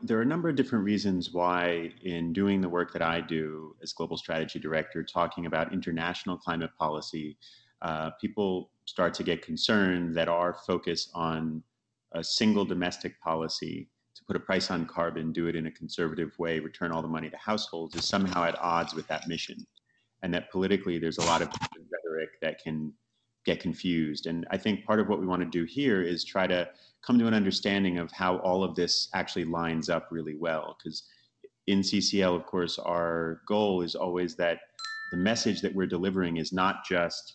There are a number of different reasons why, in doing the work that I do as Global Strategy Director, talking about international climate policy, people start to get concerned that our focus on a single domestic policy to put a price on carbon, do it in a conservative way, return all the money to households is somehow at odds with that mission. And that politically there's a lot of rhetoric that can get confused. And I think part of what we want to do here is try to come to an understanding of how all of this actually lines up really well. Because in CCL, of course, our goal is always that the message that we're delivering is not just,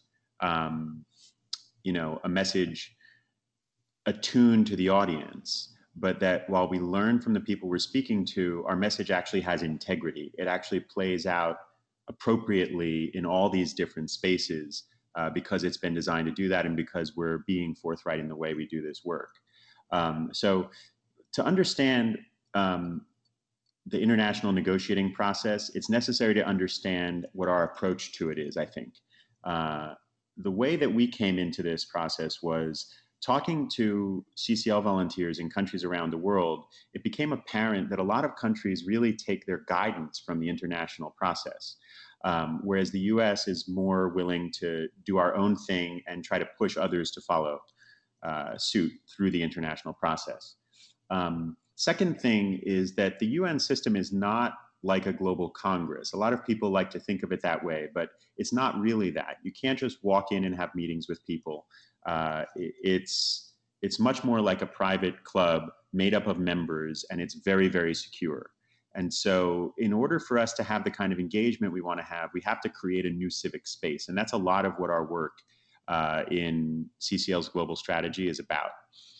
a message attuned to the audience, but that while we learn from the people we're speaking to, our message actually has integrity. It actually plays out appropriately in all these different spaces because it's been designed to do that and because we're being forthright in the way we do this work. So to understand the international negotiating process, it's necessary to understand what our approach to it is, I think. The way that we came into this process was talking to CCL volunteers in countries around the world. It became apparent that a lot of countries really take their guidance from the international process. Whereas the US is more willing to do our own thing and try to push others to follow suit through the international process. Second thing is that the UN system is not like a global Congress. A lot of people like to think of it that way, but it's not really that. You can't just walk in and have meetings with people. It's much more like a private club made up of members, and it's very, very secure. And so in order for us to have the kind of engagement we want to have, we have to create a new civic space. And that's a lot of what our work in CCL's global strategy is about.